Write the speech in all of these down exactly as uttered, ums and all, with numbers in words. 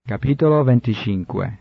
Capitolo venticinque.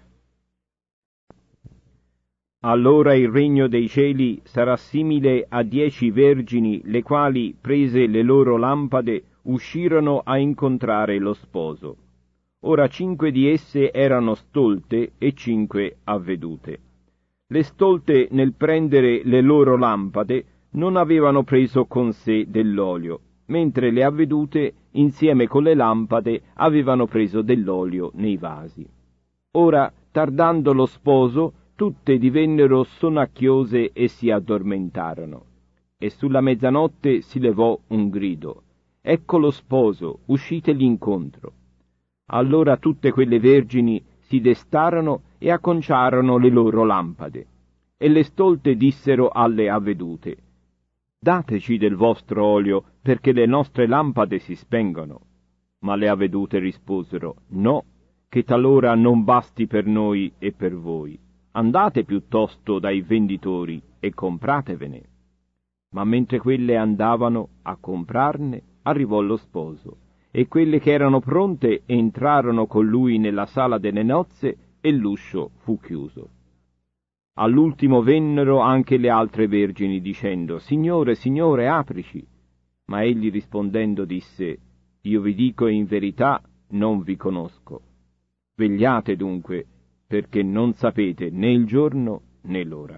Allora il regno dei cieli sarà simile a dieci vergini, le quali, prese le loro lampade, uscirono a incontrare lo sposo. Ora cinque di esse erano stolte e cinque avvedute. Le stolte, nel prendere le loro lampade, non avevano preso con sé dell'olio, mentre le avvedute, insieme con le lampade, avevano preso dell'olio nei vasi. Ora, tardando lo sposo, tutte divennero sonnacchiose e si addormentarono. E sulla mezzanotte si levò un grido: «Ecco lo sposo, uscitegli incontro». Allora tutte quelle vergini si destarono e acconciarono le loro lampade. E le stolte dissero alle avvedute: «Dateci del vostro olio, perché le nostre lampade si spengono». Ma le avvedute risposero: «No, che talora non basti per noi e per voi. Andate piuttosto dai venditori e compratevene». Ma mentre quelle andavano a comprarne, arrivò lo sposo, e quelle che erano pronte entrarono con lui nella sala delle nozze, e l'uscio fu chiuso. All'ultimo vennero anche le altre vergini, dicendo: «Signore, Signore, aprici». Ma egli rispondendo disse: «Io vi dico in verità, non vi conosco. Vegliate dunque, perché non sapete né il giorno né l'ora».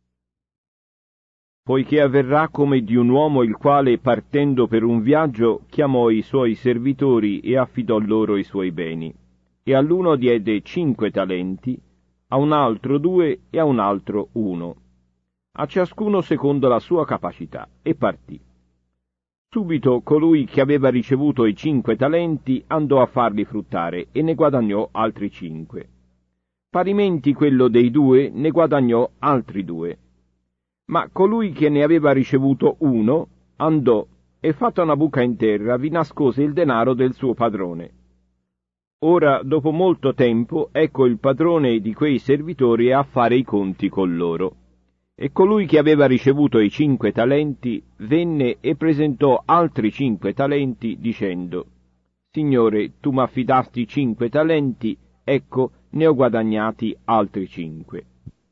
Poiché avverrà come di un uomo il quale, partendo per un viaggio, chiamò i suoi servitori e affidò loro i suoi beni. E all'uno diede cinque talenti, a un altro due e a un altro uno, a ciascuno secondo la sua capacità, e partì. Subito colui che aveva ricevuto i cinque talenti andò a farli fruttare e ne guadagnò altri cinque. Parimenti quello dei due ne guadagnò altri due. Ma colui che ne aveva ricevuto uno andò e, fatta una buca in terra, vi nascose il denaro del suo padrone. Ora, dopo molto tempo, ecco il padrone di quei servitori a fare i conti con loro. E colui che aveva ricevuto i cinque talenti venne e presentò altri cinque talenti, dicendo: «Signore, tu m'affidasti cinque talenti, ecco, ne ho guadagnati altri cinque».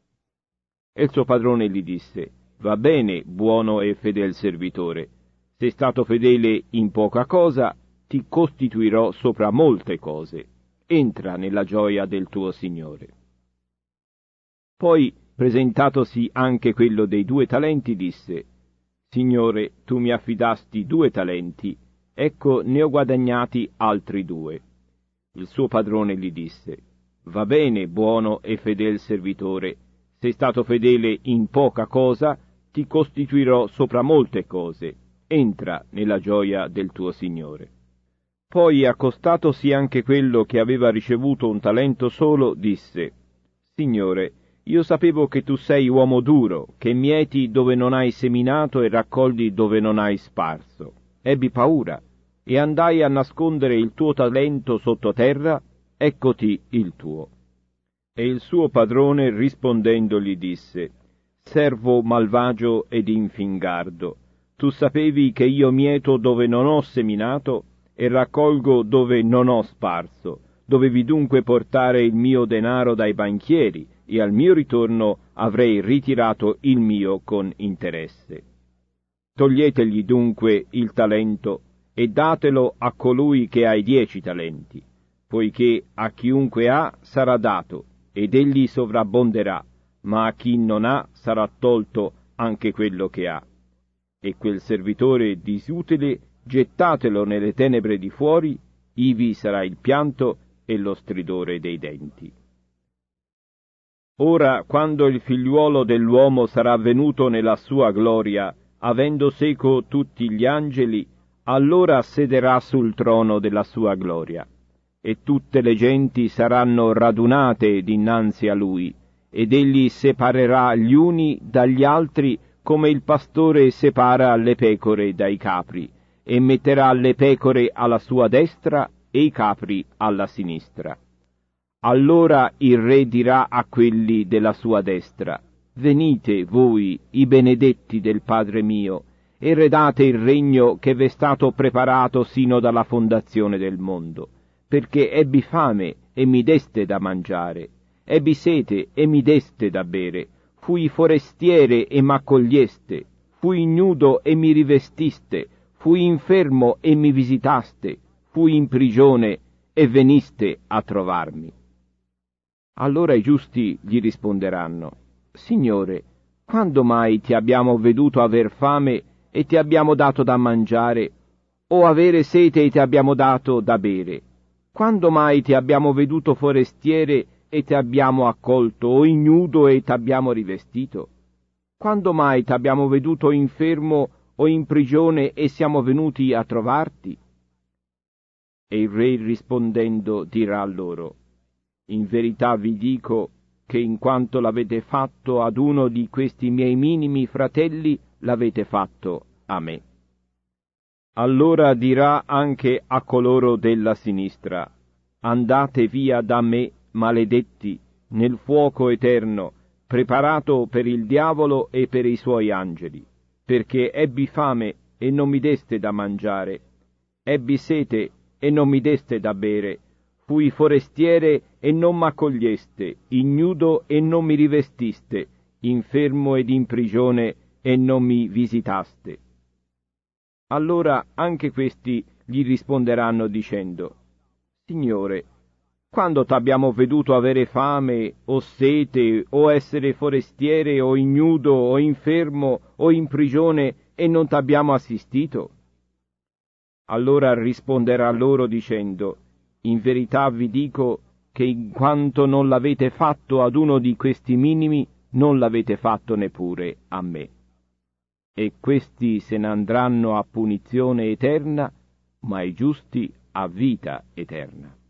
E il suo padrone gli disse: «Va bene, buono e fedel servitore, sei stato fedele in poca cosa, ti costituirò sopra molte cose. Entra nella gioia del tuo Signore». Poi, presentatosi anche quello dei due talenti, disse: «Signore, tu mi affidasti due talenti, ecco, ne ho guadagnati altri due». Il suo padrone gli disse: «Va bene, buono e fedel servitore, sei stato fedele in poca cosa, ti costituirò sopra molte cose. Entra nella gioia del tuo Signore». Poi, accostatosi anche quello che aveva ricevuto un talento solo, disse: «Signore, io sapevo che tu sei uomo duro, che mieti dove non hai seminato e raccogli dove non hai sparso. Ebbi paura e andai a nascondere il tuo talento sottoterra, eccoti il tuo». E il suo padrone rispondendogli disse: «Servo malvagio ed infingardo, tu sapevi che io mieto dove non ho seminato e raccolgo dove non ho sparso. Dovevi dunque portare il mio denaro dai banchieri, e al mio ritorno avrei ritirato il mio con interesse. Toglietegli dunque il talento e datelo a colui che ha i dieci talenti, poiché a chiunque ha sarà dato, ed egli sovrabbonderà, ma a chi non ha sarà tolto anche quello che ha. E quel servitore disutile gettatelo nelle tenebre di fuori, ivi sarà il pianto e lo stridore dei denti». Ora, quando il figliuolo dell'uomo sarà venuto nella sua gloria, avendo seco tutti gli angeli, allora sederà sul trono della sua gloria. E tutte le genti saranno radunate dinanzi a lui, ed egli separerà gli uni dagli altri come il pastore separa le pecore dai capri, e metterà le pecore alla sua destra e i capri alla sinistra. Allora il re dirà a quelli della sua destra: «Venite voi, i benedetti del Padre mio, eredate il regno che v'è stato preparato sino dalla fondazione del mondo, perché ebbi fame e mi deste da mangiare, ebbi sete e mi deste da bere, fui forestiere e m'accoglieste, fui ignudo e mi rivestiste, fui infermo e mi visitaste, fui in prigione e veniste a trovarmi. Allora i giusti gli risponderanno: Signore, quando mai ti abbiamo veduto aver fame e ti abbiamo dato da mangiare, o avere sete e ti abbiamo dato da bere? Quando mai ti abbiamo veduto forestiere e ti abbiamo accolto, o ignudo e ti abbiamo rivestito? Quando mai ti abbiamo veduto infermo o in prigione e siamo venuti a trovarti? E il re rispondendo dirà loro: In verità vi dico che in quanto l'avete fatto ad uno di questi miei minimi fratelli, l'avete fatto a me. Allora dirà anche a coloro della sinistra: Andate via da me, maledetti, nel fuoco eterno, preparato per il diavolo e per i suoi angeli, perché ebbi fame e non mi deste da mangiare, ebbi sete e non mi deste da bere, fui forestiere e non m'accoglieste, ignudo e non mi rivestiste, infermo ed in prigione e non mi visitaste. Allora anche questi gli risponderanno dicendo: Signore, quando t'abbiamo veduto avere fame, o sete, o essere forestiere, o ignudo, o infermo, o in prigione, e non t'abbiamo assistito? Allora risponderà loro dicendo: In verità vi dico che in quanto non l'avete fatto ad uno di questi minimi, non l'avete fatto neppure a me. E questi se ne andranno a punizione eterna, ma i giusti a vita eterna.